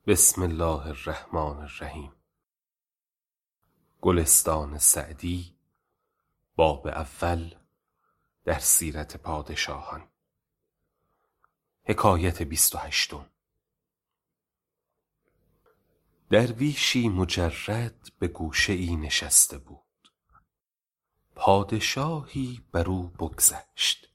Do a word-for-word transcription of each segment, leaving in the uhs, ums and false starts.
بسم الله الرحمن الرحیم. گلستان سعدی، باب اول، در سیرت پادشاهان. حکایت بیست و هشتم. درویشی مجرد به گوشه ای نشسته بود. پادشاهی بر او بگذشت.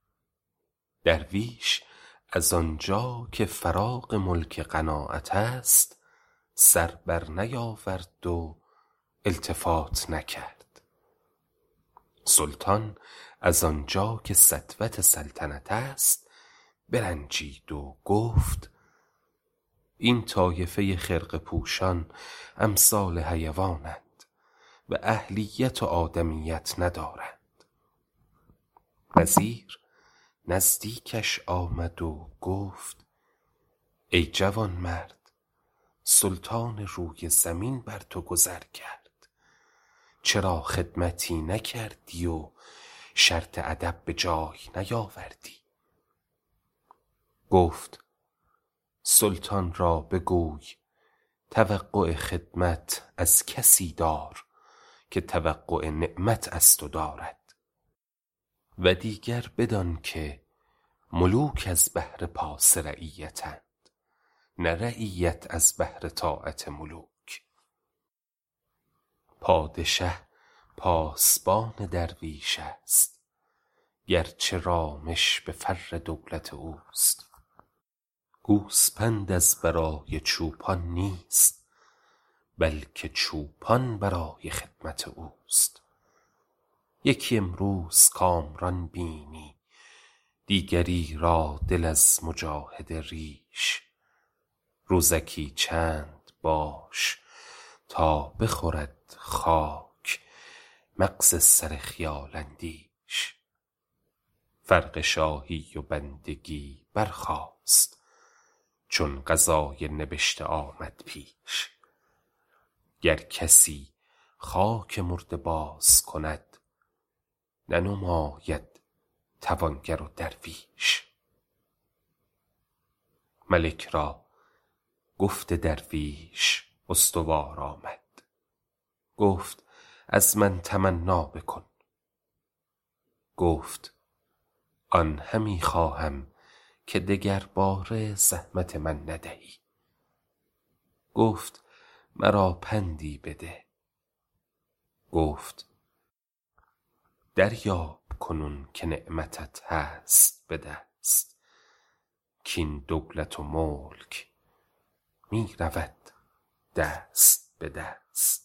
درویش از آنجا که فراغ ملک قناعت است سر بر نیاورد و التفات نکرد. سلطان از آنجا که سطوت سلطنت است برنجید و گفت: این طایفه خرقه پوشان امثال حیوانند و اهلیت و آدمیت ندارند. وزیر نزدیکش آمد و گفت: ای جوان مرد، سلطان روی زمین بر تو گذر کرد، چرا خدمتی نکردی و شرط ادب به جای نیاوردی؟ گفت: سلطان را بگوی توقع خدمت از کسی دار که توقع نعمت از تو دارد، و دیگر بدان که ملوک از بهر پاس رعیتند، نه رعیت از بهر طاعت ملوک. پادشه پاسبان درویش است، گرچه رامش به فر دولت اوست. گوسپند از برای چوپان نیست، بلکه چوپان برای خدمت اوست. یکی امروز کامران بینی، دیگری را دل از مجاهد ریش. روزکی چند باش تا بخورد خاک مغز سر خیال اندیش. فرق شاهی و بندگی برخاست چون قضای نبشته آمد پیش. گر کسی خاک مرده باز کند، ننماید توانگر و درویش. ملک را گفت درویش استوار آمد. گفت: از من تمنا بکن. گفت: آن همی خواهم که دگر باره زحمت من ندهی. گفت: مرا پندی بده. گفت: دریاب کنون که نعمتت هست به دست، کین دولت و ملک می رود دست به دست.